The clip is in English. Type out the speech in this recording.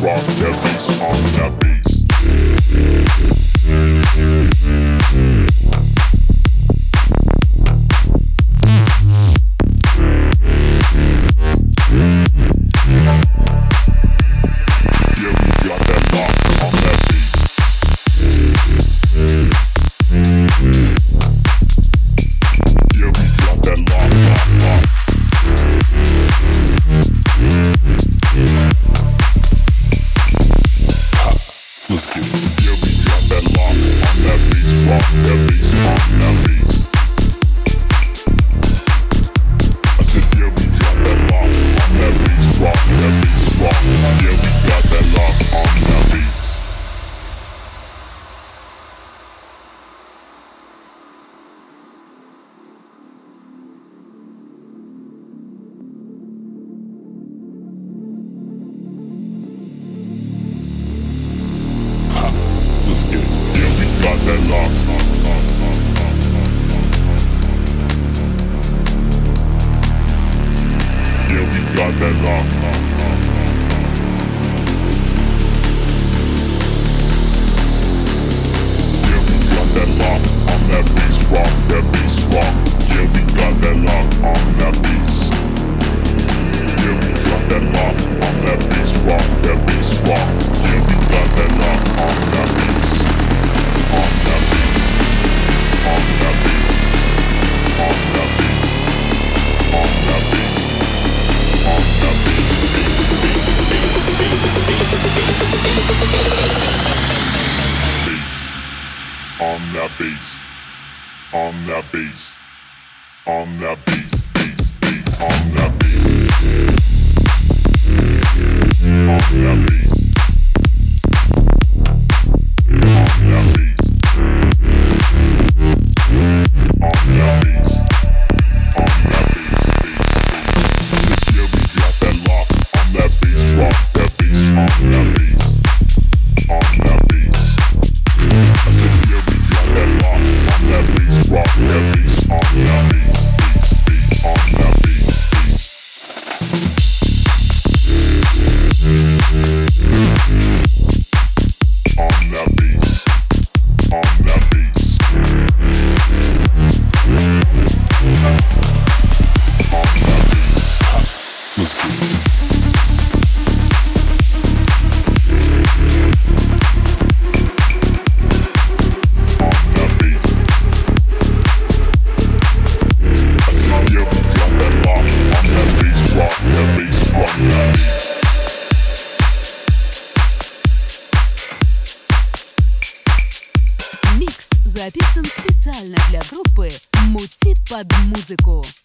rock that bass on that bass. Let's get it. Yeah, we got that lock on that bass, rock that bass on that bass. I said, yeah, we got that lock on that bass, rock that bass, rock. Yeah, we got that lock on that bass. Let's get it. Yeah, we got that lock. Yeah, we got that lock. Yeah, we got that lock on that bass, rock that bass, rock. Yeah, we got that lock on that bass. Yeah, we got that lock on that bass, rock that bass, rock. Yeah, we got that lock on that bass. On that bass, on that bass, on that bass, on that bass, on that bass, on that bass, on that bass, on that bass, bass, on that bass, on that bass. Let's get it. Микс записан специально для группы «Мути под музыку».